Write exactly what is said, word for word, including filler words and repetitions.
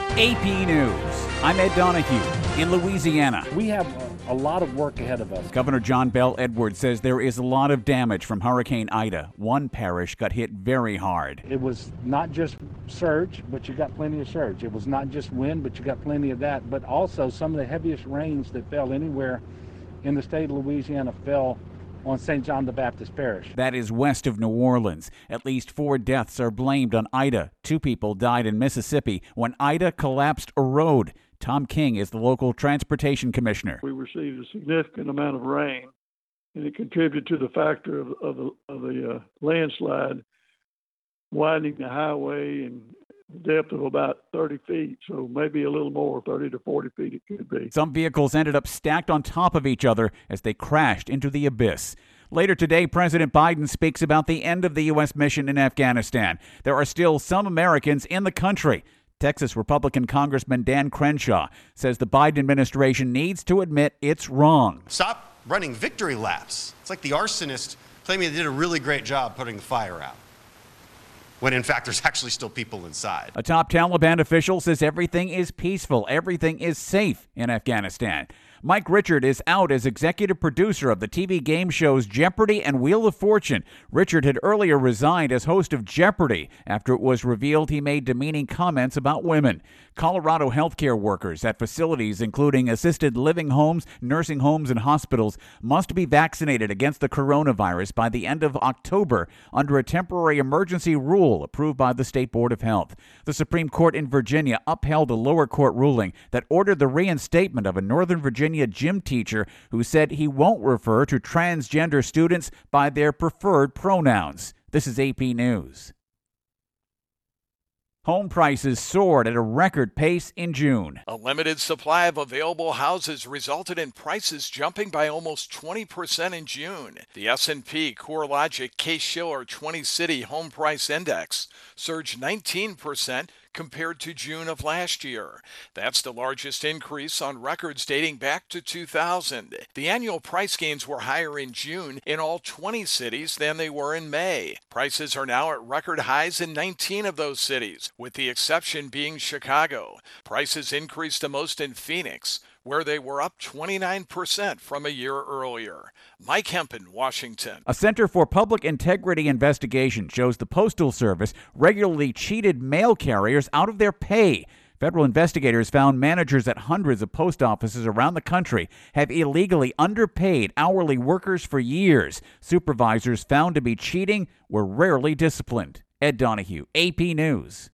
A P News. I'm Ed Donahue in Louisiana. We have a, a lot of work ahead of us. Governor John Bel Edwards says there is a lot of damage from Hurricane Ida. One parish got hit very hard. It was not just surge, but you got plenty of surge. It was not just wind, but you got plenty of that. But also some of the heaviest rains that fell anywhere in the state of Louisiana fell on Saint John the Baptist Parish. That is west of New Orleans. At least four deaths are blamed on Ida. Two people died in Mississippi when Ida collapsed a road. Tom King is the local transportation commissioner. We received a significant amount of rain, and it contributed to the factor of, of the, of the uh, landslide, widening the highway and depth of about thirty feet, so maybe a little more, thirty to forty feet it could be. Some vehicles ended up stacked on top of each other as they crashed into the abyss. Later today, President Biden speaks about the end of the U S mission in Afghanistan. There are still some Americans in the country. Texas Republican Congressman Dan Crenshaw says the Biden administration needs to admit it's wrong. Stop running victory laps. It's like the arsonist claiming they did a really great job putting the fire out, when in fact there's actually still people inside. A top Taliban official says everything is peaceful, everything is safe in Afghanistan. Mike Richard is out as executive producer of the T V game shows Jeopardy and Wheel of Fortune. Richard had earlier resigned as host of Jeopardy after it was revealed he made demeaning comments about women. Colorado healthcare workers at facilities including assisted living homes, nursing homes, and hospitals must be vaccinated against the coronavirus by the end of October under a temporary emergency rule approved by the State Board of Health. The Supreme Court in Virginia upheld a lower court ruling that ordered the reinstatement of a Northern Virginia gym teacher who said he won't refer to transgender students by their preferred pronouns. This is A P News. Home prices soared at a record pace in June. A limited supply of available houses resulted in prices jumping by almost twenty percent in June. The S and P CoreLogic Case-Shiller twenty-City Home Price Index surged nineteen percent compared to June of last year. That's the largest increase on records dating back to two thousand. The annual price gains were higher in June in all twenty cities than they were in May. Prices are now at record highs in nineteen of those cities, with the exception being Chicago. Prices increased the most in Phoenix, where they were up twenty-nine percent from a year earlier. Mike Hempen, Washington. A Center for Public Integrity investigation shows the Postal Service regularly cheated mail carriers out of their pay. Federal investigators found managers at hundreds of post offices around the country have illegally underpaid hourly workers for years. Supervisors found to be cheating were rarely disciplined. Ed Donahue, A P News.